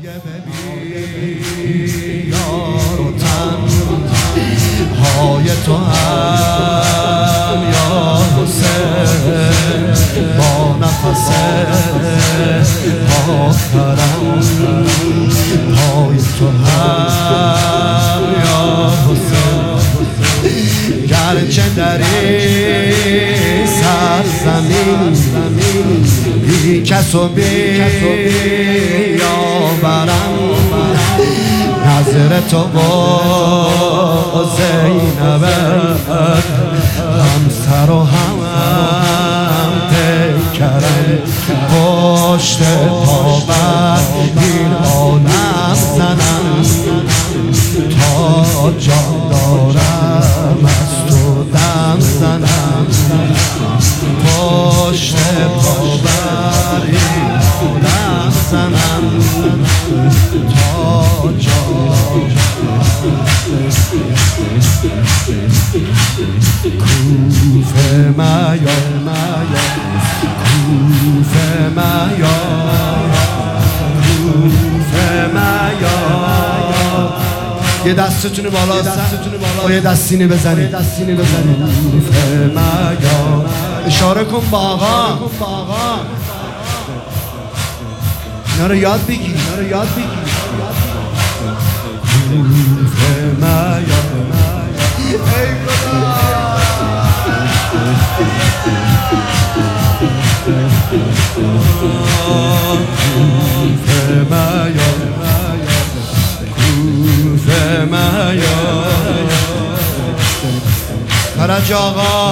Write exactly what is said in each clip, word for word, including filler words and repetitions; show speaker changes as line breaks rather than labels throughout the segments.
ببین یار و تن های تو هم یا حسین با نفس آخرم های تو هم یا حسین گرچه در این سرزمین بی کس و بی یاورم نظر تو با زینب هم سر و هم پیکرم پشت پا بر این عالم زنم تا جان دارم از تو دم زنم پشت پا بر این عالم زنم تا جان کوفه میا کوفه میا کوفه میا یه دستتونو بالا با یه دستینه بزنید کوفه میا اشاره کن با آقا اینا رو یاد بگیر اینا رو یاد بگیر کوفه میا ای کوفه میا کوفه میا فرج آقا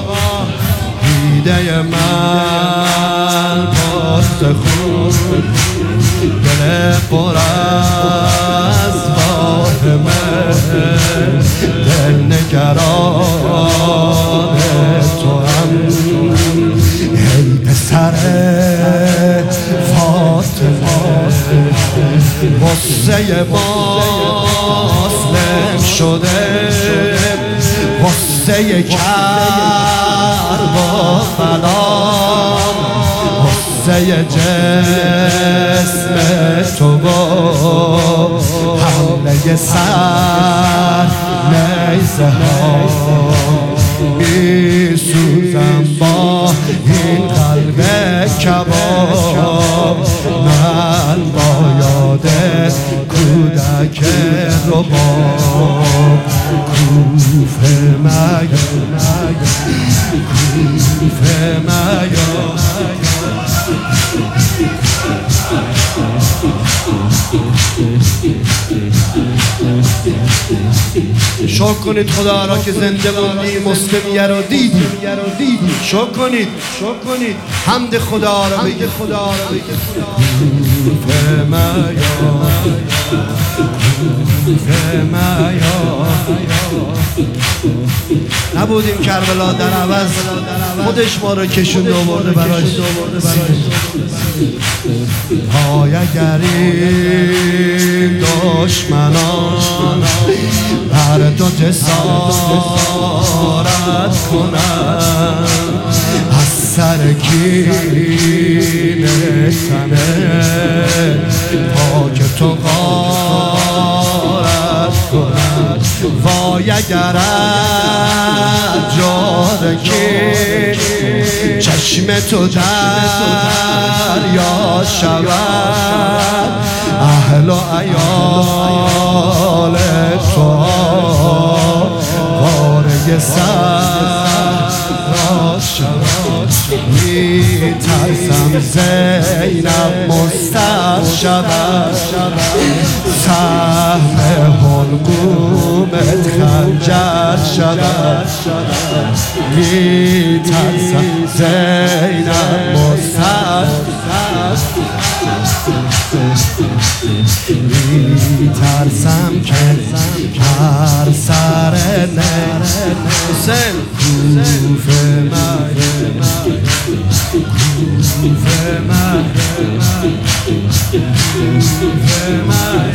دیده من پاست خون دل پر از فاطمه دل نگران تو هم ای پسر فاطمه غصه مسلم شده غصه کربلا غصه جسم تو با حمله سر نیزه ها می سوزم با این قلب کباب من با یاد کودک رباب کوفه میا کوفه میا شکر کنید خدا را که زنده موندی مسلمیه رو دیدی شکر کنید شکر کنید حمد خدا را بگید خدا را بگید کوفه میا کوفه میا نبودیم کربلا در عوض خودش ما رو کشوند و برده براش های گریم دشمنان هر دو جسارت کنن از سر کینه تنه پاک تو غارت کنن وای اگر از جار کین چشم تو دریا شود اهل و عیال تو وارد سر شود می ترسم زینب مستر شود سهم حلقومت خنجر شود می ترسم زینب مستر می ترسم که هر سر نه حسین کوفه میا کوفه میا کوفه میا